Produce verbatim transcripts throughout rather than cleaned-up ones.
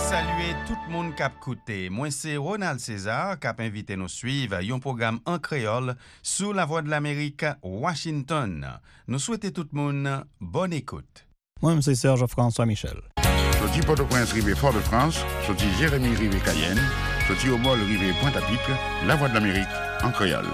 Saluer tout le monde qui a écouté. Moi, c'est Ronald César qui a invité nous suivre un programme en créole sous la voix de l'Amérique, Washington. Nous souhaitons tout le monde bonne écoute. Moi, c'est Serge-François Michel. Sorti Port-au-Prince, rivé Fort-de-France, sorti Jérémy, rivé Cayenne, sorti au Mol, rivé Pointe-à-Pitre, la voix de l'Amérique en créole.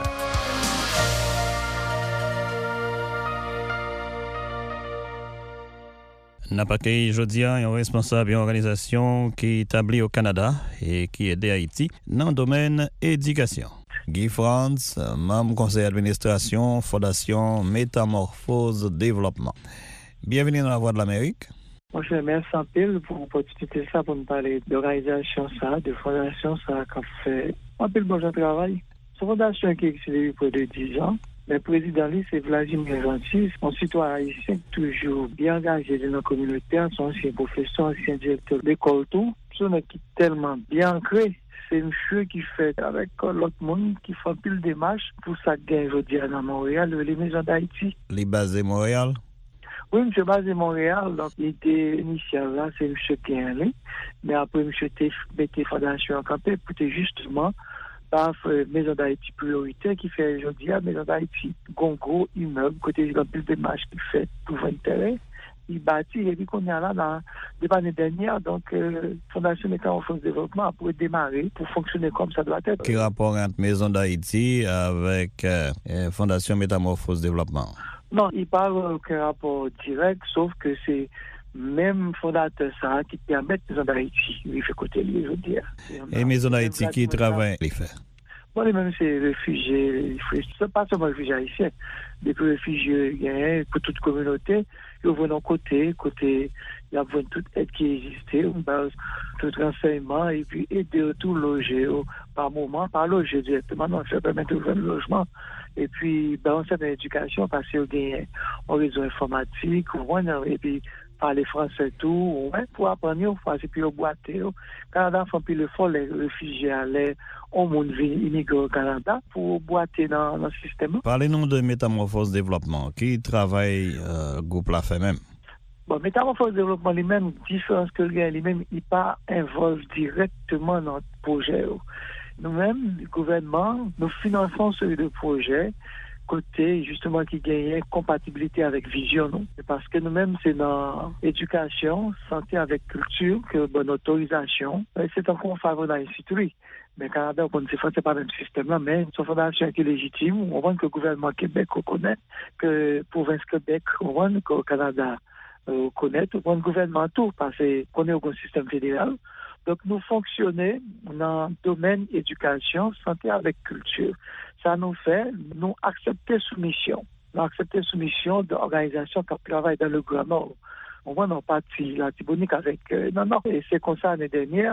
N'a pas que jeudi un responsable d'une organisation qui est établie au Canada et qui aide Haïti dans le domaine éducation. Guy France, membre conseil d'administration, Fondation Métamorphose Développement. Bienvenue dans la Voix de l'Amérique. Moi, je remercie en pile pour l'opportunité ça pour nous parler d'organisation ça, de fondation ça qui fait un peu le bon travail. C'est une fondation qui existe depuis près de dix ans. Le président, c'est Vladimir Gentil, un citoyen haïtien toujours bien engagé dans la communauté, son ancien professeur, ancien directeur d'école, tout. C'est un qui est tellement bien ancré. C'est un monsieur qui fait avec l'autre monde, qui fait pile de démarches pour ça gagne aujourd'hui à Montréal, les maisons d'Haïti. Les basés Montréal? Oui, monsieur basé Montréal, donc il était initial là, c'est monsieur qui est allé. Mais après, monsieur était mis fondation en campé pour justement par Maison d'Haïti prioritaire qui fait aujourd'hui à Maison d'Haïti. Un gros immeuble, côté de plus de marches qui fait pour intérêt. Il bâtit, et puis qu'on est là dans l'année dernière, donc euh, Fondation Métamorphose Développement pour démarrer, pour fonctionner comme ça doit être. Quel rapport entre Maison d'Haïti avec euh, Fondation Métamorphose Développement? Non, il parle aucun rapport direct, sauf que c'est même fondateur ça qui permet Maison d'Haïti, il fait côté lui, je veux dire. Et Maison d'Haïti qui travaille, il fait. Bon, les mêmes, c'est réfugiés, c'est pas seulement réfugiés haïtiens, des réfugiés pour toute communauté, ils vont d'un côté, côté, il y a toute aide qui existait, tout renseignement, et puis aider tout loger, par moment, par loger directement, donc ça permet de ouvrir le logement. Et puis, ben, on fait l'éducation parce qu'il y a un réseau informatique, et puis, parler français tout, ouais, pour apprendre, et puis au boiter. Canada font plus le fort, les réfugiés allaient au monde immigrer au Canada pour boiter dans, dans le système. Parlez-nous de Métamorphose Développement, qui travaille euh, groupe la fait même. Bon, Métamorphose Développement lui-même, différence que le gars lui-même, il pas involve directement dans le projet. Nous-mêmes, le gouvernement, nous finançons ce de projet côté justement qui gagne compatibilité avec vision, non? Parce que nous-mêmes, c'est dans éducation, santé avec culture, que bonne autorisation. C'est encore favorable dans l'institut. Mais Canada, on ne sait pas le même système là, mais c'est une fondation qui est légitime. On voit que le gouvernement Québec reconnaît, que la province Québec, on voit que le Canada euh, reconnaît, on voit le gouvernement tout, parce qu'on est au système fédéral. Donc, nous fonctionnons dans le domaine éducation, santé avec culture. Ça nous fait, nous accepter soumission. Nous accepter soumission d'organisations qui travaillent dans le Grand Nord. On voit nos partis, la Tibonique avec... Euh, non, non, et c'est comme ça l'année dernière.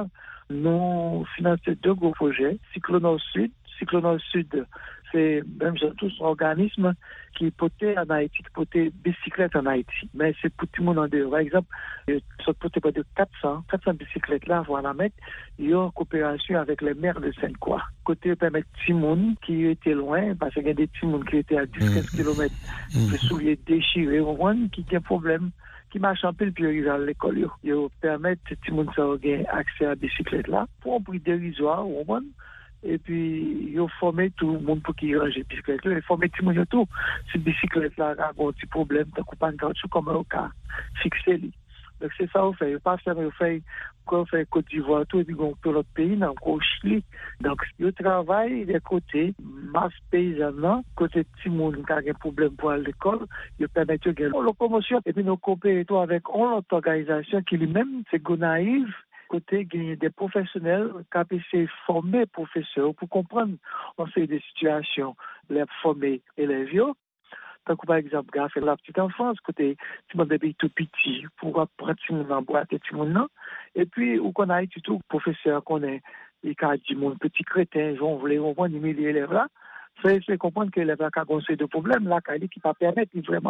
Nous finançons deux gros projets. Cyclonor Sud. Cyclonor Sud, c'est même tous un organisme qui potait en Haïti, qui potait bicyclette en Haïti. Mais c'est pour tout le monde en dehors. Par exemple, ça potait pas de quatre cents, quatre cents bicyclettes là, voilà, mettre. Il y a une coopération avec les maires de Sainte-Croix. Côté permettre Timoun, qui était loin, parce qu'il y a des Timouns qui étaient à dix à quinze kilomètres, les souliers déchirés, on voit qui a un problème, qui marche un peu, puis ils arrivent à l'école. Ils permettent Timoun ça avoir accès à la bicyclette là, pour un prix dérisoire, on voit. Et puis, ils ont formé tout le monde pour qu'ils rangent les bicyclettes. Ils ont formé tout le monde tout. Ces bicyclettes-là, il y a un petit problème, tu coupes un caoutchouc comme un cas fixé. Donc, c'est ça qu'on fait. Ils pas faire, ils fait, qu'on fait Côte d'Ivoire, tout, et puis on peut l'autre pays, dans le Chili. Donc, ils travaillent des côtés, masse paysanne, côté petit monde qui a un problème pour aller à l'école, ils permettent de gagner la locomotion. Et puis, nous coopérons avec une autre organisation qui lui-même, c'est Gonaïve. Côté gagner des professionnels qui ont formés professeurs pour comprendre on sait des situations, les former élèves. Donc, par exemple, gars fait la petite enfance, côté tout le monde est tout petit pour apprendre tout le monde en boîte et tout le monde. Et puis, où qu'on a eu tout professeur qu'on est, les cas du monde petit crétin, ils vont vouloir on voit humilier élèves là. C'est comprendre que l'élève a un conseil de problème là, qui ne peut pas permettre vraiment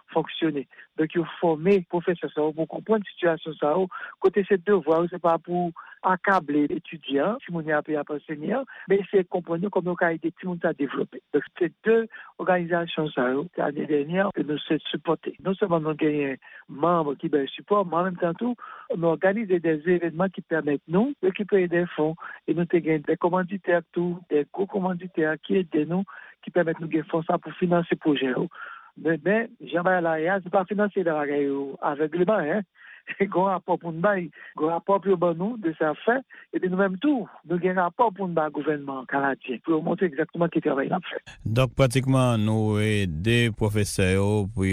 fonctionner. Donc, il faut former les professeurs pour comprendre la situation. Ça, côté ces devoirs, ce n'est pas pour accabler les étudiants, si on a appris à enseigner, mais c'est comprendre comment on a aidé tout le monde à développer. Donc, c'est deux organisations, ça, l'année dernière, que nous sommes supportés. Non seulement nous avons membres qui ben, supportent, mais en même temps, tout, on organise des événements qui permettent nous de récupérer des fonds et nous avons des commanditaires, tout, des gros commanditaires qui aident nous, qui permettent nous de faire ça pour financer le projet. Mais, mais Jean-Marie Laria, ce n'est pas financer le travail aveuglément, hein. Il y a un rapport pour nous, il y a un rapport pour nous de ça fait, et puis nous-mêmes tout, nous avons un rapport pour nous, le gouvernement canadien, pour montrer exactement qui travail a fait. Donc, pratiquement, nous des professeurs pour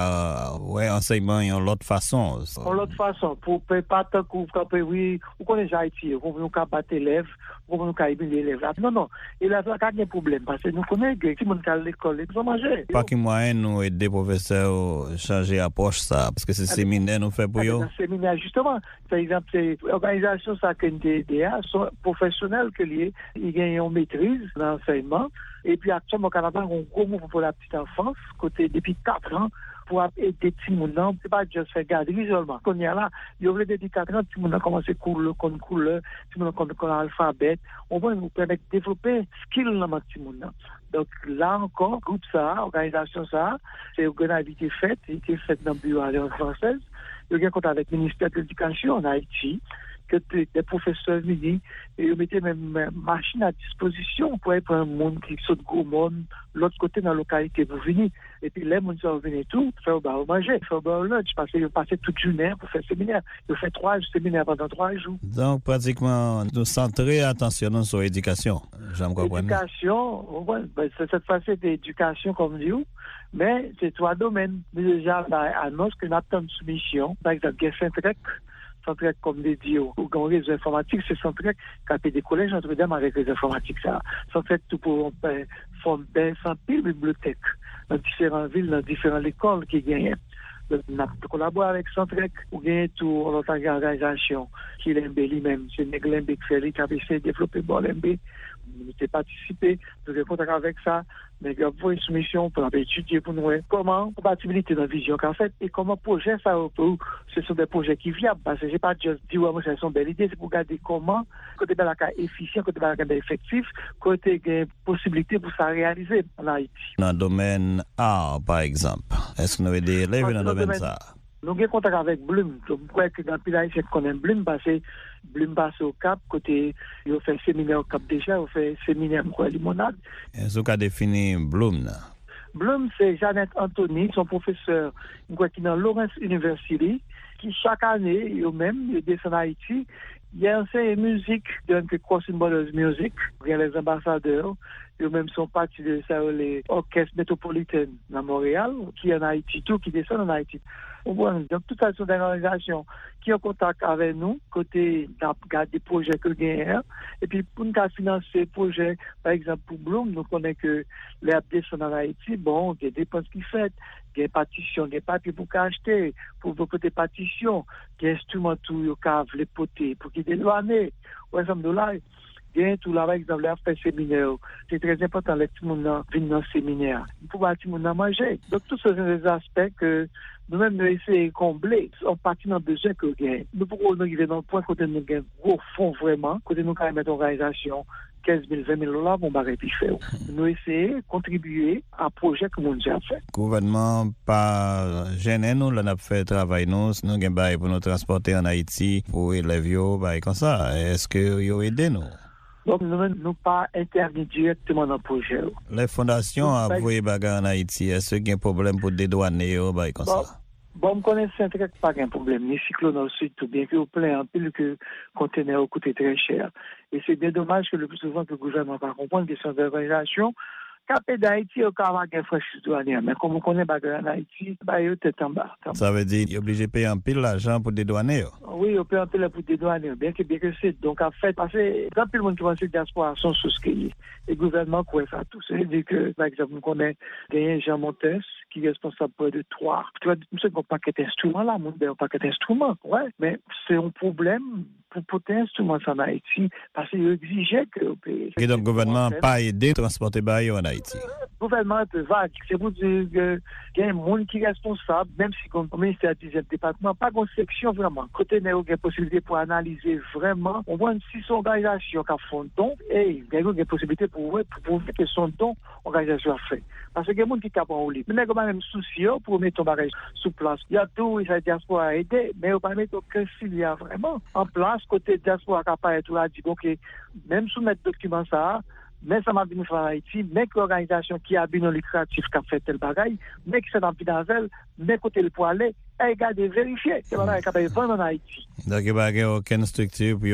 ouais, enseignement en l'autre façon. En l'autre façon, pour ne pas tant que oui, vous connaissez Haïti, vous ne pouvez pas élèves, vous ne pouvez pas aimer les élèves. Non, non, élèves n'a pas de problème, parce que nous connaissons que si on est à l'école, ils ont mangé. Pas qu'il moyen, nous des professeurs changer approche ça, parce que c'est séminaire nous fait pour eux. Dans le séminaire, justement, par exemple, c'est l'organisation ça que D D A sont professionnels que liés, ils gagnent une maîtrise dans l'enseignement. Et puis actuellement au Canada, on a un gros mouvement pour la petite enfance, côté depuis quatre ans, pour aider les petits mounons. C'est pas juste faire garder seulement. Quand il y a là, il y a depuis quatre ans, les petits mounons commencent à couler, comme couleur, les petits mounons comme l'alphabet. On va nous permettre de développer skill dans les petits mounons. Donc là encore, groupe ça, organisation ça, c'est une activité faite, qui été faite dans le bureau d'Alliance française. Il y a un contact avec le ministère de l'Éducation en Haïti, que des professeurs venus, et ils mettaient même une machine à disposition pour être un monde qui saute gros monde, l'autre côté dans la localité pour venir. Et puis les gens sont venus tout, faire au manger, faire au lunch, parce qu'ils passaient toute journée pour faire séminaire. Ils ont fait trois séminaires pendant trois jours. Donc, pratiquement, nous centrer attention sur l'éducation. J'aime comprendre. L'éducation, ouais, ben, c'est cette facette d'éducation, comme dit, mais c'est trois domaines. Déjà, là, annonce que nous avons une soumission, par exemple, il y a Saint-Trec, Centrec, comme des dit, au grand réseau informatique, c'est Centrec qui a fait des collèges Notre-Dame avec les informatiques. Centrec, tout pour former cent mille bibliothèques dans différentes villes, dans différentes écoles qui gagnent. Nous avons collaboré avec Centrec pour gagner tout notre organisation qui est l'M B lui-même. C'est l'M B qui a essayé de développer bon l'M B. Nous avons participé, nous avons contact avec ça, mais nous avons une soumission pour étudier pour nous comment compatibilité dans la vision qu'a fait et comment projet ça peut, ce sont des projets qui viables parce que j'ai pas juste dit ouais moi c'est une belle idée, c'est pour regarder comment côté de la cas efficient, côté de la cas effectif, côté de possibilité pour ça réaliser en Haïti. Dans le domaine art par exemple, est-ce que nous avons des élèves dans le domaine ça? Nous avons contact avec Bloom. Je crois que dans le pays d'Haïti, on connaît Bloom parce que Bloom passe au Cap, côté, il a fait séminaire au Cap déjà, il a fait séminaire à Limonade. Est-ce qu'on a défini Bloom? Bloom, c'est Jeannette Anthony, son professeur, qui est dans Lawrence University, qui chaque année, eux-mêmes, ils descendent en Haïti. Il y a une musique, donc Crossing Borders Music, il y a les ambassadeurs, eux-mêmes sont partis de ça, les orchestres métropolitains dans Montréal, qui est en Haïti, tout, qui descendent en Haïti. Donc, toute façon d'organisation qui est en contact avec nous, côté des projets que nous gagnons. Et puis, pour nous financer ces projets, par exemple, pour Bloom, nous connaissons que les descendent en Haïti, bon, il y a des dépenses qui fait, il y a des partitions, des papiers pour acheter, pour vos des partitions, des instruments, tout, les potés, pour qu'ils déloignent, par exemple, de là. Bien, tout là, par exemple, là, faire séminaire. C'est très important, les petits gens viennent dans le séminaire. Pour les petits gens manger. Donc, tous ces des aspects que nous-mêmes, nous essayons de combler. En partie dans le besoin que nous avons. Nous pouvons nous arriver dans le point côté nous avons un gros fonds vraiment, côté nous avons une organisation quinze mille, vingt mille dollars pour nous faire. Nous essayons de contribuer à un projet que nous avons fait. Le gouvernement pas gêné nous, là, nous fait travail nous, nous avons pour nous transporter en Haïti, pour élèves, comme ça. Est-ce que vous aidé nous? Donc, nous n'avons pas intervenu directement dans le projet. Les fondations à envoyer bagarre en Haïti, est-ce qu'il y a un problème pour dédouaner comme ça? Bon, je connais Saint-Trec, pas de problème. Les cyclones aussi, tout bien que vous plein en pile que le conteneur coûte très cher. Et c'est bien dommage que le plus souvent que le gouvernement ne va pas comprendre que c'est une organisation. Capé d'Haïti, au cas où il y a franchise douanière. Mais comme on connaît bagarre en Haïti, bah, il est en bas. Ça veut dire qu'il est obligé de payer un pile l'argent pour dédouaner? Oui, on paye un pile pour dédouaner. Bien que, bien que c'est. Donc, en fait, parce que quand tout le monde qui va se diaspora sont souscrits. Et le gouvernement croit ça tout. C'est-à-dire que, par exemple, on connaît Jean Montes, qui est responsable de trois. Tu vois, nous sommes un paquet d'instruments là, nous avons un paquet d'instruments, ouais, mais c'est un problème pour porter instruments en Haïti, parce qu'il exigeait que le pays... Et donc, le gouvernement n'a pas aidé à transporter bail en Haïti? Le gouvernement est un peu vague. C'est pour dire qu'il y a un monde qui est responsable, même si comme ministère du dixième département, pas une section vraiment. Côté il y a une possibilité pour analyser vraiment, on voit si son organisation qui a fait un don, et il y a une possibilité pour prouver que son don, l'organisation a fait. Parce qu'il y a des gens qui sont capables de mais il y a même souci pour mettre ton bagage sous place. Il y a tout, il y a diaspora à aider, mais il ne faut pas mettre aucun filière vraiment en place, côté diaspora capable de tout là, dit, ok, même soumettre document ça, mais ça m'a venu faire en Haïti, mais que l'organisation qui a bien lucratif qui a fait tel bagaille, mais qui s'est dans le mais côté le pour aller, et garder vérifier, c'est voilà, capable de vendre en Haïti. Donc il n'y a aucune structure pour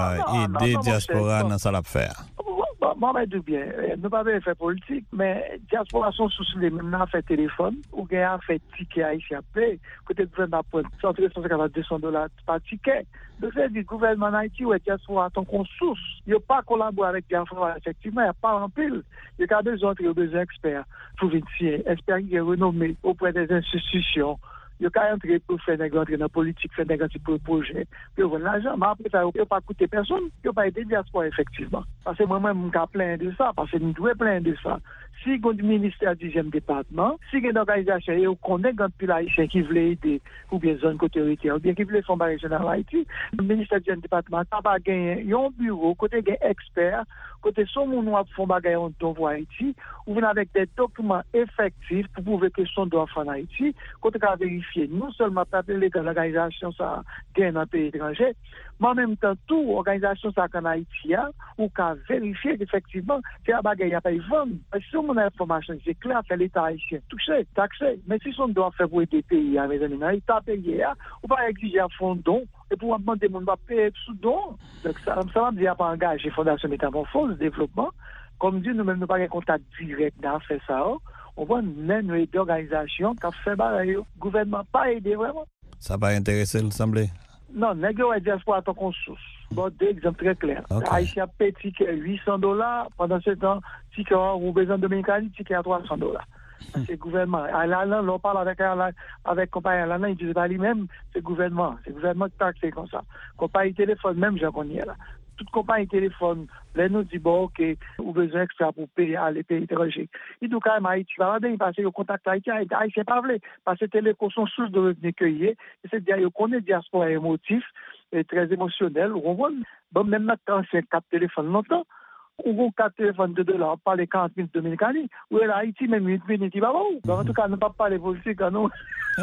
aider la diaspora dans ça à faire. Moi, je dis bien, nous ne pouvons pas faire politique, mais diaspora sont sous les mêmes fait téléphone, ou bien fait ticket haïtien payé, côté gouvernement pour cent cinquante deux cents dollars par ticket. Donc, c'est du gouvernement en Haïti où diaspora tant qu'on source. Il n'y a pas collaboré avec diaspora, effectivement, il n'y a pas en pile. Il y a besoin de besoin d'experts pour venir, experts qui sont renommés auprès des institutions. Il y a qu'à entrer pour faire des entrer dans la politique, faire des grands projets, puis on l'argent, mais après ça, il n'y a pas coûté personne, il n'y a pas aidé la diaspora, effectivement. Parce que moi-même, je suis plein de ça, parce que nous devons plein de ça. Si il y a un ministère du dixième département, si il y a une organisation et on connaît un pile haïtien qui veut aider, ou bien zone côté héritière, ou bien qui veut faire un régional en Haïti, le ministère du dixième département n'a pas gagné, il y a un bureau, côté des experts, côté son monde a fait un bagage en don pour Haïti, ou bien avec des documents effectifs pour prouver que son doit faire en Haïti, côté qu'à vérifier, non seulement pas appeler l'organisation ça gagne dans le pays étranger, mais en même temps, toute organisation ça en Haïti, ou qu'à vérifier qu'effectivement, c'est un bagage à pas y vendre. Parce que si on a l'information, c'est clair, c'est l'État haïtien touché, taxé. Mais si on doit faire pour aider pays avec un État payé, ou pas exiger un fonds don, et pour demander mon va payer sous don. Donc ça, ça va me dire pas engager Fondation Métamorphose, développement. Comme dit, nous-mêmes, nous n'avons pas de contact direct dans faire ça. On voit même une organisation qui a fait barrer. Le gouvernement n'a pas aidé vraiment. Ça va intéresser l'Assemblée? Non, n'est-ce pas diaspora tant qu'on source. Bon, deux exemples très clairs. Okay. Haïtien paye ticket huit cents dollars. Pendant ce temps, ticket ou besoin de Dominicain, ticket à trois cents dollars. C'est le gouvernement. À l'Alain, on parle avec avec compagnie Alain, il dit pas lui-même, c'est le gouvernement. C'est le gouvernement qui taxe comme ça. Compagnie téléphone, même, j'en connais là. Toute compagnie téléphone, là, nous dit, bon, ok, ou besoin extra pour payer à les pays étrangers. Il dit, quand même, Haïti, va là-dedans, il passe au contact haïtien, Haïtien pas vrai. Parce que télécom sont source de revenus cueillis. Et c'est dire, il connaît diaspora émotif et très émotionnel. On voit, bon, même maintenant, c'est quatre téléphones longtemps. Ou quatre téléphones de dollars, pas les quarante mille dominicains, ou là, Haïti, même huit mille, il dit, bah bon. En tout cas, ne pas parler politique, non. On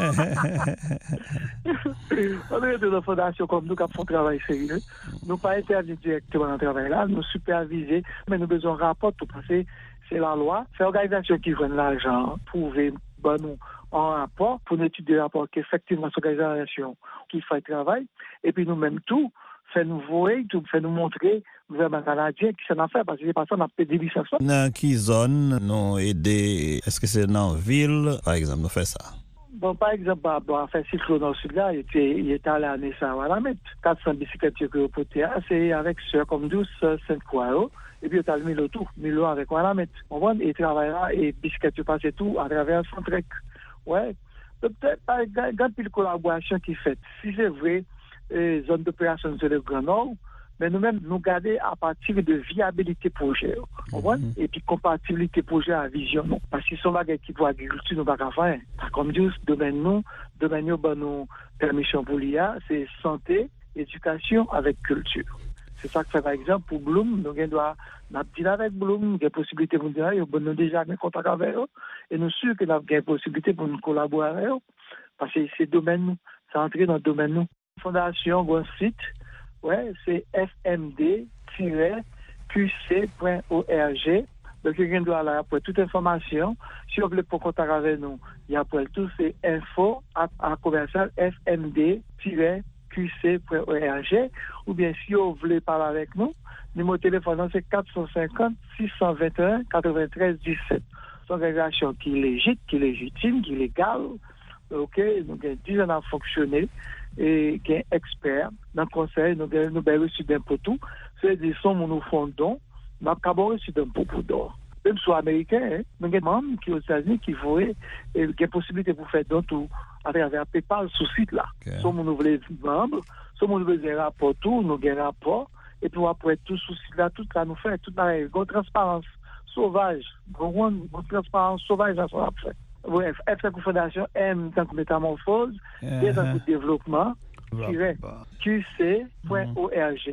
est de la fondation comme nous qui font un travail sérieux. Nous pas interdire directement dans le travail là, nous superviser, mais nous avons besoin de rapport tout parce que c'est la loi. C'est l'organisation qui veut l'argent, prouver ben, nous en rapport pour étudier le rapport qu'effectivement cette organisation qui fait le travail. Et puis nous-mêmes tout, fait nous voir, tout fait nous montrer le gouvernement canadien qui s'en a fait parce que les personnes ont fait des licences. Dans quelle zone nous aider? Est-ce que c'est dans la ville, par exemple, nous fait ça? Bon, par exemple, bon, fait cyclone dans le sud là, il était, il était allé à Nessa à la mettre. quatre cents bicyclettes que vous portez, c'est avec sœur comme douze, cinq croix, et puis il a mis le tout, Milo avec la mettre. On voit, il travaille là, et bicyclettes passent tout à travers son trek. Ouais. Peut-être, par exemple, une collaboration qui fait. Si c'est vrai, les zones d'opération sur le Grand Nord, mais nous-mêmes, nous garder à partir de viabilité projet. Mm-hmm. Et puis compatibilité projet à vision. Non. Parce que si on va qui pour l'agriculture, nous ne pouvons pas faire. Comme dit, domaine nous, domaine nous, ben, nous, permission pour l'I A, c'est santé, éducation avec culture. C'est ça que fait par exemple pour Bloom, nous avons dit avec Bloom, nous avons possibilité pour nous dire, nous avons déjà un contact avec eux, et nous sommes sûrs que nous avons une possibilité pour nous collaborer avec eux. Parce que c'est domaine nous, c'est entré dans le domaine nous. Fondation, un site, ouais, c'est f m d tiret q c point org. Donc, quelqu'un doit aller après toute information. Si vous voulez pour contact avec nous, il y a après tout, c'est info à, à commercial f m d tiret q c point org. Ou bien, si vous voulez parler avec nous, le numéro de téléphone, c'est quatre cent cinquante, six cent vingt et un, quatre-vingt-treize, dix-sept. C'est une organisation qui est légitime, qui est légitime, qui est légale. OK, donc, il y a dix ans à fonctionner. Et qui est expert dans le conseil, nous avons reçu d'impôt tout. C'est-à-dire, nous nous fondons, nous avons reçu d'impôt pour d'or. même soit américain, hein, mais il y a des membres qui aux États-Unis qui voient et qui ont possibilité pour faire d'autres tout à travers PayPal sur site là. Okay. Soit nous voulons membres, soit nous voulons un rapport tout, nous avons un rapport, et puis après tout sur site là, tout là nous fait, toute la grande transparence sauvage, grande transparence sauvage dans son fait. Bref, F cinq Fondation M tant que métamorphose, uh-huh. Des tant que développement, Q C point org.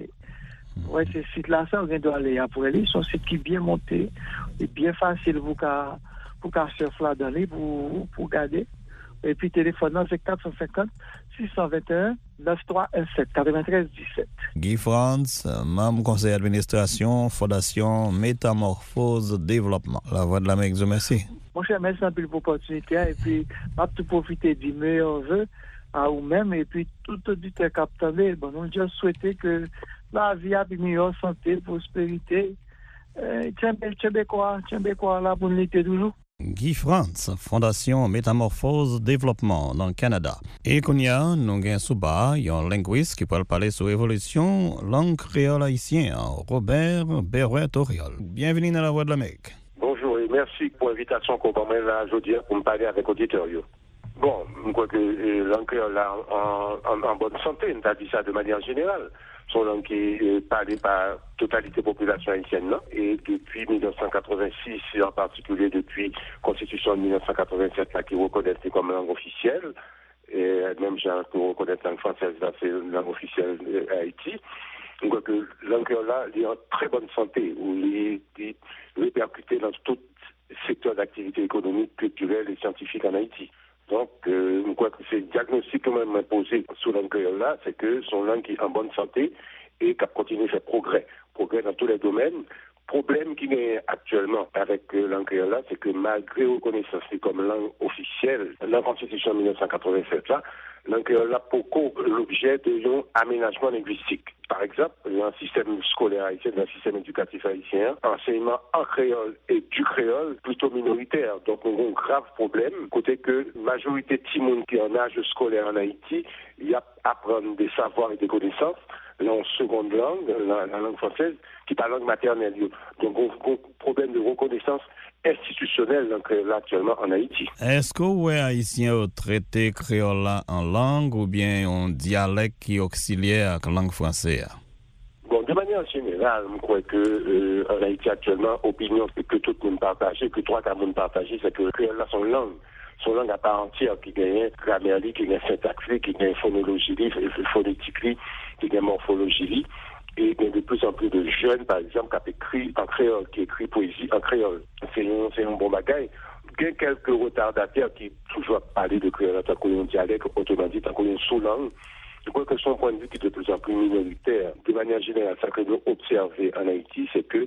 Ouais, ce site-là, ça, on doit aller après lui. C'est un site qui est bien monté et bien facile pour qu'à pour qu'à surfer là-dedans, pour, pour garder. Et puis, téléphone, c'est quatre cent cinquante, six cent vingt et un, neuf trois un sept, quatre-vingt-treize dix-sept. Guy Franz, membre conseil d'administration, Fondation Métamorphose Développement. La Voix de l'Amérique, je merci. Mon cher, merci un peu pour l'opportunité. Et puis, je vais tout profiter du meilleur vœu à vous-même. Et puis, tout auditeur capitaine, bon, nous avons souhaité que la vie a une meilleure santé, prospérité. Tiens, bien quoi, tiens, bien quoi, là, pour nous toujours. Guy Franz, Fondation Métamorphose Développement dans le Canada. Et qu'on y a, nous avons souba, un linguiste qui peut parler sur l'évolution langue créole haïtienne, Robert Berouet-Oriol. Bienvenue dans la Voix de l'Amérique. Bonjour et merci pour l'invitation qu'on m'a là aujourd'hui pour me parler avec l'auditeur. Bon, je crois que euh, langue créole en, en, en bonne santé, on a dit ça de manière générale. Son langue qui est euh, parlée par totalité de la population haïtienne. Là. Et depuis dix-neuf cent quatre-vingt-six, en particulier depuis la Constitution de dix-neuf cent quatre-vingt-sept, là, qui reconnaît comme langue officielle, et même genre pour reconnaître la langue française, là, c'est une langue officielle à Haïti. On voit que langue créole là, il est en très bonne santé, où il est répercuté dans tout secteur d'activité économique, culturelle et scientifique en Haïti. Donc, euh, je crois que c'est le diagnostic quand même imposé sur langue créole là, c'est que son langue est en bonne santé et qu'elle continue à faire progrès. Progrès dans tous les domaines. Problème qu'il y a actuellement avec euh, langue créole là, c'est que malgré reconnaissance comme langue officielle dans la Constitution de dix-neuf cent quatre-vingt-sept là, langue créole là beaucoup l'objet d'un aménagement linguistique. Par exemple, dans le système scolaire haïtien, dans le système éducatif haïtien, enseignement en créole et du créole plutôt minoritaire. Donc, on a un grave problème, côté que la majorité de Timoun qui est en âge scolaire en Haïti, il y a apprendre des savoirs et des connaissances en seconde langue, la, la langue française, qui est la langue maternelle. Donc, on a un problème de reconnaissance institutionnelle donc, là, actuellement en Haïti. Est-ce que vous, Haïtiens, vous traitez créole en langue ou bien un dialecte qui est auxiliaire avec la langue française? Bon, de manière générale, je crois que euh, en Haïti actuellement, opinion que, que tout le monde partage, que trois quarts monde partage, c'est que le créole là, son langue. Son langue à part entière qui gagne grammaire, qui gagne syntaxe, qui gagne phonologie, phonétique, qui gagne morphologie. Et bien, de plus en plus de jeunes, par exemple, qui écrit en créole, qui écrit poésie en créole. C'est un, c'est un bon bagage. Il y a quelques retardataires qui toujours parlent de créole, tant qu'on a un dialecte, autrement dit, tant qu'on a une sous-langue. Je crois que son point de vue qui est de plus en plus minoritaire. De manière générale, ça que nous observons en Haïti, c'est que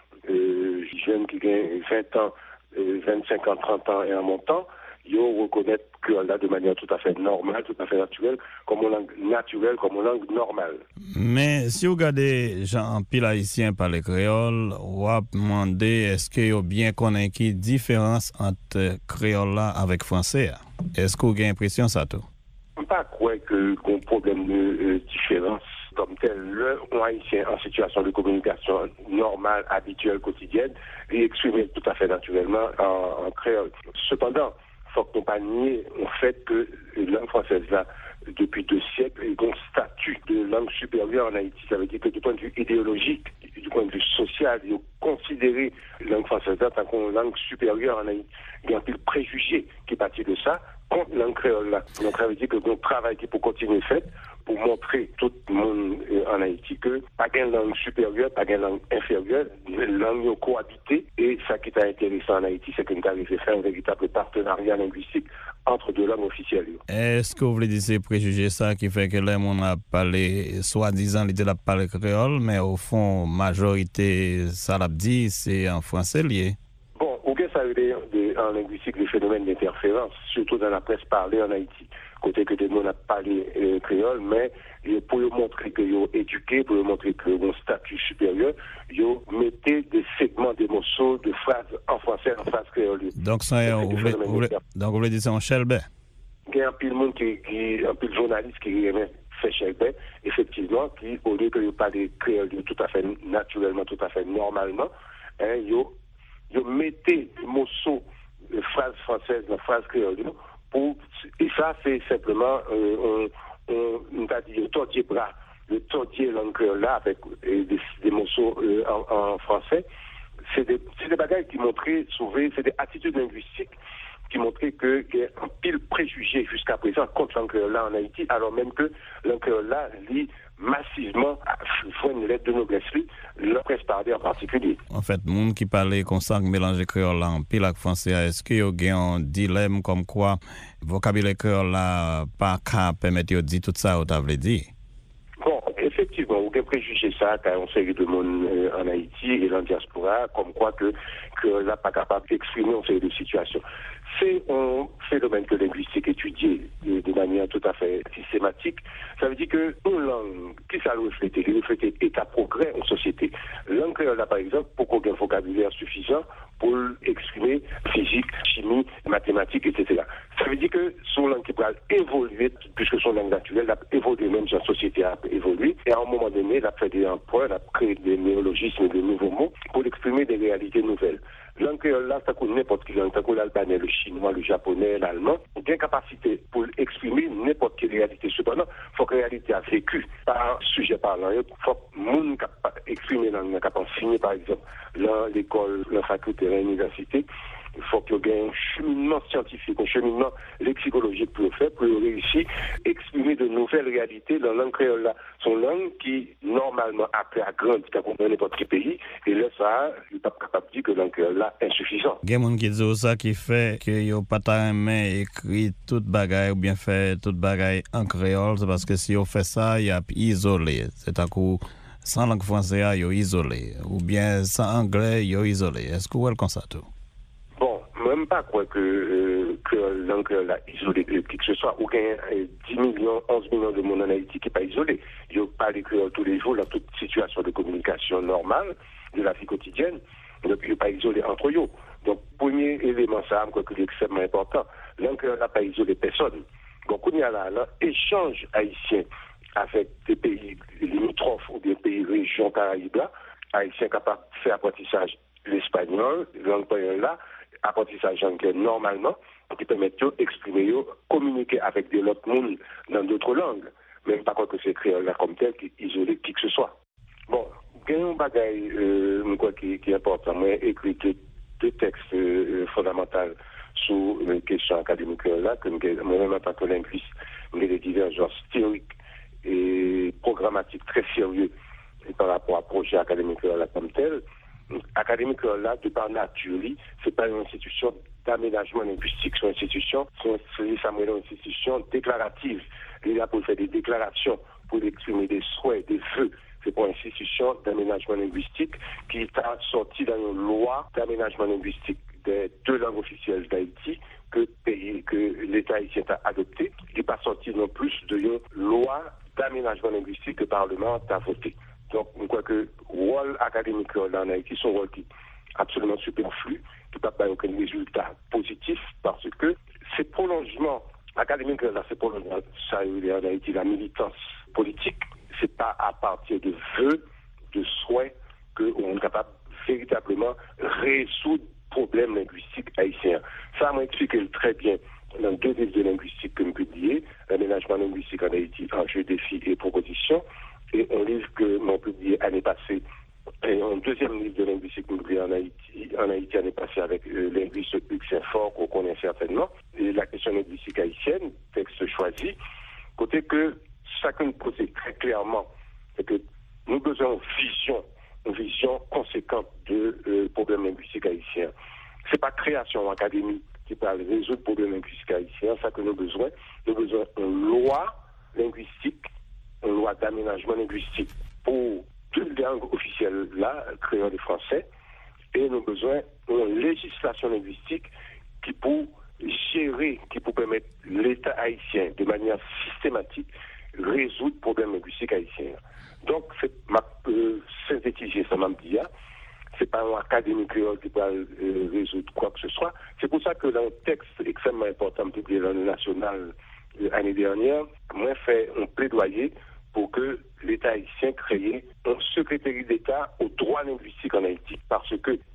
euh, jeunes qui gagnent vingt ans, euh, vingt-cinq ans, trente ans et en montant, ils reconnaissent que là de manière tout à fait normale, tout à fait naturelle, comme une langue naturelle, comme une langue normale. Mais si vous regardez Jean pile haïtien par les créoles, vous vous demandez est-ce qu'il y a bien qu'on ait une différence entre créole là avec français? Est-ce que vous avez l'impression ça tout? Je ne pas croire que qu'on problème de euh, différence comme tel, le haïtien en situation de communication normale, habituelle, quotidienne, il exprime tout à fait naturellement en, en créole. Cependant, il faut qu'on pas nier le fait que la langue française, là, depuis deux siècles, il y a un statut de langue supérieure en Haïti. Ça veut dire que du point de vue idéologique, du point de vue social, il y a considéré la langue française là, tant qu'on langue supérieure en Haïti. Il y a un peu de préjugés qui est parti de ça contre la langue créole là. Donc ça veut dire que notre travail qui peut continuer fait pour montrer tout le monde en Haïti que pas une langue supérieure, pas une langue inférieure, les langues ont cohabité. Et ça qui est intéressant en Haïti, c'est qu'on arrive à faire un véritable partenariat linguistique entre deux langues officielles. Est-ce que vous voulez dire ces préjugés ça qui fait que là, on a parlé, soi-disant, l'idée de parler créole, mais au fond, majorité, ça l'a dit, c'est en français lié? Bon, ou bien ça veut dire en linguistique le phénomène d'interférence, surtout dans la presse parlée en Haïti. Côté que des gens ont parlé euh, créole, mais pour leur montrer qu'ils sont éduqués, pour leur montrer qu'ils ont un statut supérieur, ils mettent des segments de morceaux, de phrases en français, en phrases créole. Donc, ça, vous voulez, vous voulez, donc vous voulez dire ça en chelbet? Il y a un peu de monde qui, qui un peu de journalistes qui aiment faire chelbet, effectivement, qui, au lieu que ils parlent créole tout à fait naturellement, tout à fait normalement, hein, ils ils mettaient des morceaux de phrases françaises dans phrases créoles. Pour, et ça, c'est simplement, euh, on, on, on a dit, le tordier bras, le tordier langue créole là, avec euh, des, des morceaux euh, en, en français. C'est des, c'est des bagages qui montraient, souvent, c'est des attitudes linguistiques qui montraient qu'il y a un pile préjugé jusqu'à présent contre langue créole là en Haïti, alors même que langue créole là lit massivement, faut une lettre de noblesse, le presse parler en particulier. En fait, les gens qui parlaient comme ça, qui mélangeaient créole là en pile avec français, est-ce qu'il y a un dilemme comme quoi le vocabulaire créole là pas qu'à permettre de dire tout ça ou t'avais dit? Bon, effectivement, vous avez préjugé ça quand on série de monde euh, en Haïti et dans la diaspora, comme quoi que que là pas capable d'exprimer une série de situations. C'est un phénomène que linguistique étudié de, de manière tout à fait systématique. Ça veut dire que une langue, qui ça reflète? Il reflète état progrès en société. Langue créole là, par exemple, pour qu'on ait un vocabulaire suffisant pour exprimer physique, chimie, mathématiques, et cetera. Ça veut dire que son langue qui va évoluer, puisque son langue naturelle a évolué, même si la société a évolué, et à un moment donné, elle a fait des emprunts, elle a créé des néologismes, des nouveaux mots, pour exprimer des réalités nouvelles. Langue créole là, ça connaît n'importe qui langue, ça connaît l'albanais, le chinois, le japonais, l'allemand, bien capacité pour exprimer n'importe quelle réalité. Cependant, il faut que la réalité a vécu par sujet parlant. Il faut que le monde exprimer langue, capable enseigner, par exemple, dans l'école, la faculté, l'université. Il faut qu'il y ait un cheminement scientifique, un cheminement lexicologique pour le faire, pour réussir à exprimer de nouvelles réalités dans la langue créole là. Son langue qui, normalement, après à grande, qui accompagne n'importe quel pays, et là, ça, il n'est pas capable de dire que la langue créole là est insuffisante. Il y a des gens qui disent ça qui fait que n'y a pas de écrit toute bagaille ou bien fait toute bagaille en créole, c'est parce que si on fait ça, il y a isolé. C'est à coup, sans langue française, il y a isolé. Ou bien sans anglais, il y a isolé. Est-ce que vous le constatez? Même pas quoi que, euh, que la langue là isolé qui que ce soit, ou bien euh, dix millions, onze millions de monde en Haïti qui n'est pas isolé. Ils parlent créole tous les jours dans toute situation de communication normale de la vie quotidienne. Donc, ils ne sont pas isolés entre eux. Donc, premier élément, ça, quoi que c'est extrêmement important. La langue n'a pas isolé personne. Donc, on y a là, là, échange haïtien avec des pays limitrophes ou des pays régions Caraïbes là, haïtiens capables de faire apprentissage l'espagnol, langue là, apprentissage anglais normalement, qui permettent d'exprimer, communiquer avec des autres mondes dans d'autres langues, même pas quoi que c'est créole là comme tel, qui isolé qui que ce soit. Bon, il y a un bagage euh, qui, qui est important. Moi, j'ai écrit deux, deux textes euh, fondamentaux sur les questions académiques là, que moi-même en tant que linguiste, j'ai des divergences théoriques et programmatiques très sérieux par rapport à projet académique là comme tel. Académique là, de par nature, c'est pas une institution d'aménagement linguistique, c'est une institution, c'est une institution déclarative. Il est là pour faire des déclarations, pour exprimer des souhaits, des vœux. C'est pas une institution d'aménagement linguistique qui est sortie dans une loi d'aménagement linguistique des deux langues officielles d'Haïti que, que l'État haïtien a adopté. Il n'est pas sorti non plus d'une loi d'aménagement linguistique que le Parlement a voté. Donc, on croit que le rôle académique là en Haïti, son rôle qui est absolument superflu, qui n'a pas aucun résultat positif, parce que ces prolongements académiques là, c'est prolongement, ça en Haïti, la militance politique, c'est pas à partir de vœux, de souhaits, qu'on est capable véritablement résoudre problèmes linguistiques haïtiens. Ça m'a expliqué très bien dans deux livres de linguistique que je publié, l'aménagement linguistique en Haïti, enjeux, défis et propositions. Et un livre que m'ont publié l'année passée, et un deuxième livre de linguistique publié en Haïti, en Haïti l'année passée avec le euh, linguiste Hugues Saint-Fort, qu'on connaît certainement, et la question linguistique haïtienne, texte choisi, côté que chacun pose très clairement, c'est que nous avons besoin d'une vision, une vision conséquente de euh, problèmes linguistiques haïtiens. Ce n'est pas création académique qui peut résoudre le problème linguistique haïtien, ça que nous avons besoin. Nous avons besoin d'une loi linguistique, une loi d'aménagement linguistique pour toutes les langues officielles là, créole et français, et nous avons besoin d'une législation linguistique qui peut gérer, qui peut permettre l'État haïtien de manière systématique résoudre le problème linguistique haïtien. Donc, c'est ma euh, synthétiser ça m'a dit, c'est pas un académique créole qui va euh, résoudre quoi que ce soit. C'est pour ça que dans un texte extrêmement important publié dans le National l'année euh, dernière, moi fait un plaidoyer pour que l'État haïtien crée un secrétariat d'État aux droits linguistiques en Haïti. Parce que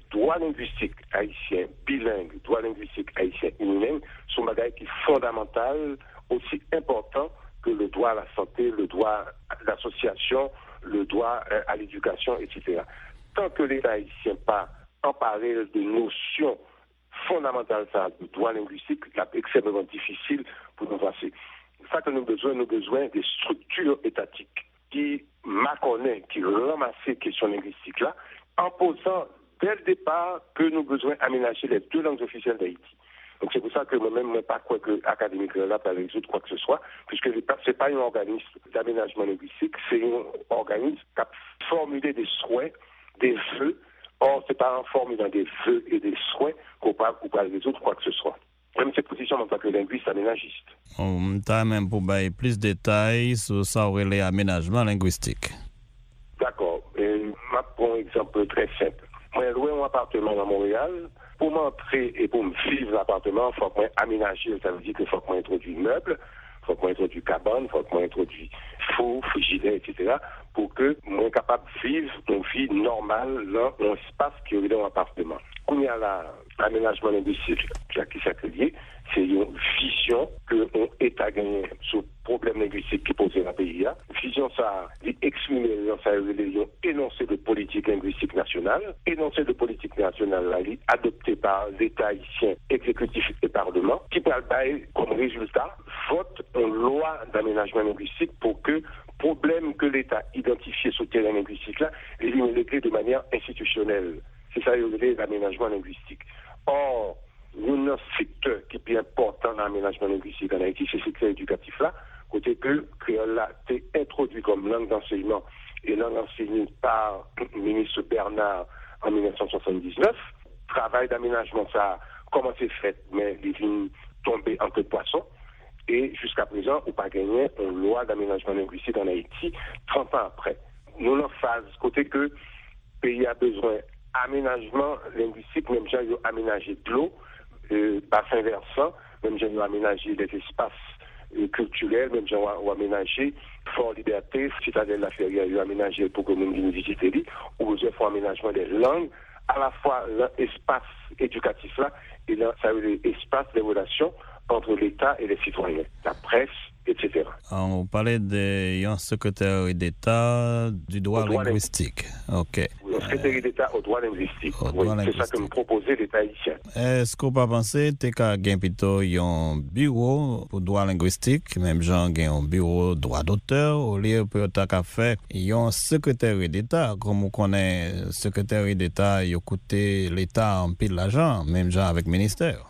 droit linguistique haïtien bilingue, droit linguistique haïtien unilingue sont des bagages qui sont fondamentaux, aussi importants que le droit à la santé, le droit à l'association, le droit à l'éducation, et cetera. Tant que l'État haïtien pas emparé de notions fondamentales de droit linguistique, c'est extrêmement difficile pour nous passer. Ça que nous avons besoin, nous avons besoin des structures étatiques qui m'accompagnent, qui ramassent ces questions linguistiques-là, en posant dès le départ que nous avons besoin d'aménager les deux langues officielles d'Haïti. Donc c'est pour ça que moi-même, je ne pas croire que l'Académie créole va résoudre quoi que ce soit, puisque ce n'est pas un organisme d'aménagement linguistique, c'est un organisme qui a formulé des souhaits, des vœux. Or, ce n'est pas en formulant des vœux et des souhaits qu'on peut résoudre quoi que ce soit. Même cette position en tant que linguiste aménagiste. On t'a même pour bailler plus de détails sur ça aurait les aménagements linguistiques. D'accord. Je prends un exemple très simple. Moi, j'ai loué un appartement à Montréal. Pour m'entrer et pour me vivre l'appartement, il faut que je aménager. Ça veut dire qu'il faut que je introduise meubles, il faut que je introduise cabane, il faut que je introduise four, frigidaire, et cetera, pour que je sois capable de vivre une vie normale dans un espace qui est dans l'appartement. Quand il y a l'aménagement linguistique qui s'est lié, c'est une vision que l'État gagné sur le problème linguistique qui pose dans le pays. Une vision, ça exprime ça une énoncé de politique linguistique nationale, énoncé de politique nationale là, adopté par l'État haïtien, exécutif et Parlement, qui peut avoir comme résultat vote une loi d'aménagement linguistique pour que problème que l'État identifié sur le terrain linguistique là, il est réglé de manière institutionnelle. C'est ça l'aménagement linguistique. Or, il y a un secteur qui est plus important dans l'aménagement linguistique en Haïti, c'est le secteur éducatif là, côté que le créole là été introduit comme langue d'enseignement et langue enseignée par le ministre Bernard en dix-neuf cent soixante-dix-neuf. Travail d'aménagement, ça a commencé fait, mais il vient tomber en queue de poisson. Et jusqu'à présent, on n'a pas gagné une loi d'aménagement linguistique en Haïti trente ans après. Nous, en phase, côté que le pays a besoin d'aménagement linguistique, même si on a aménagé de l'eau, euh, bassin versant, même si on a aménagé des espaces euh, culturels, même si on a aménagé Fort Liberté, Citadelle La Ferrière, on a aménagé pour que nous puissions visiter, ou il faut aménagement des langues, à la fois l'espace éducatif là, et là, ça veut dire l'espace des relations entre l'État et les citoyens, la presse, et cetera. On parlait d'un secrétaire d'État du droit, droit linguistique. OK. Oui, un secrétaire d'État au droit linguistique. Au oui, droit c'est linguistique. Ça que me proposait l'État haïtien. Est-ce qu'on peut penser que tu as plutôt un bureau pour droit linguistique, même genre un bureau droit d'auteur, au lieu de faire un secrétaire d'État, comme on connaît secrétaire d'État, il a coûté l'État en pile d'argent, même genre avec le ministère?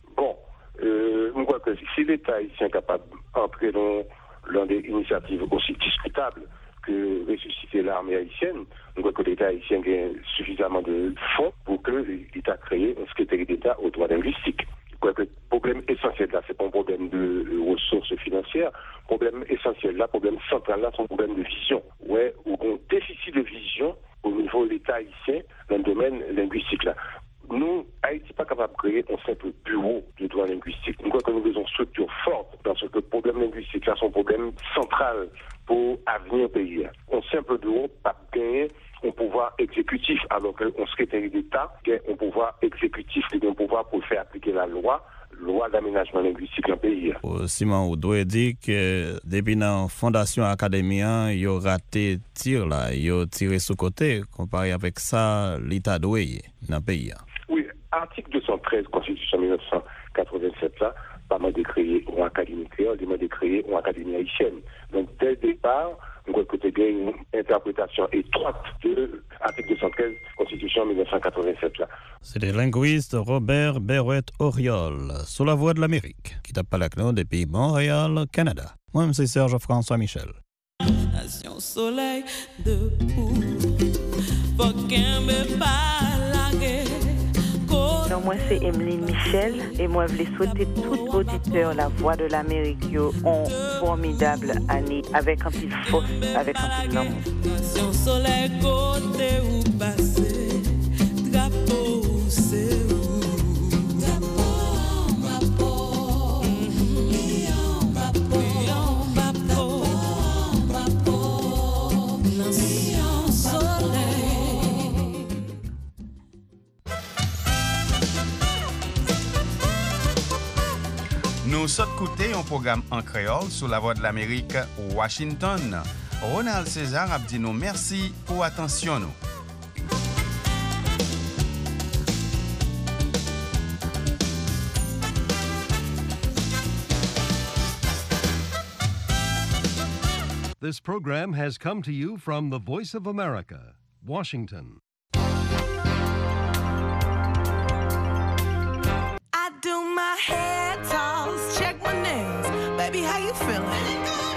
Si l'État haïtien est capable d'entrer dans, dans des initiatives aussi discutables que ressusciter l'armée haïtienne, on voit que l'État haïtien a suffisamment de fonds pour que l'État crée un secrétaire d'État au droit linguistique. Le problème essentiel là, c'est pas un problème de ressources financières. Le problème essentiel là, le problème central là, c'est un problème de vision. Ouais, ou un déficit de vision au niveau de l'État haïtien dans le domaine linguistique là. Nous, Haïti n'est pas capable de créer un simple bureau de droit linguistique. Nous croyons que nous avons une structure forte parce que le problème linguistique, là, c'est un problème central pour l'avenir du pays. Un simple bureau pas gagner un pouvoir exécutif, alors qu'un secrétaire d'État gagne un pouvoir exécutif, qui a un pouvoir pour faire appliquer la loi, loi d'aménagement linguistique dans le pays. Simon, vous devez dire que depuis la fondation académique, il a raté tir là, il a tiré sous côté, comparé avec ça, l'État doué dans le pays. Oui, article deux cent treize, Constitution mille neuf cent quatre-vingt-sept, là, pas mal de créer une académie créole, de créer une académie haïtienne. Donc, dès le départ, on voit que tu as une interprétation étroite de l'article deux cent treize, Constitution mille neuf cent quatre-vingt-sept, là. C'est le linguiste Robert Berouet-Oriol, sur la voie de l'Amérique, qui t'a parlé avec nous depuis Montréal, Canada. Moi, c'est Serge-François Michel. Nation soleil debout, faut qu'un me parle. Non, moi c'est Emeline Michel et moi je voulais souhaiter tout auditeur la voix de l'Amérique ont formidable année avec un petit force, avec un petit l'amour. Nation soleil côté où passer, drapeau c'est où. écouter un programme en créole sur la voix de l'Amérique, Washington. Ronald César a dit nous merci pour attention nous. This program has come to you from the Voice of America, Washington. I do my hair toss, check my nails. Baby, how you feeling?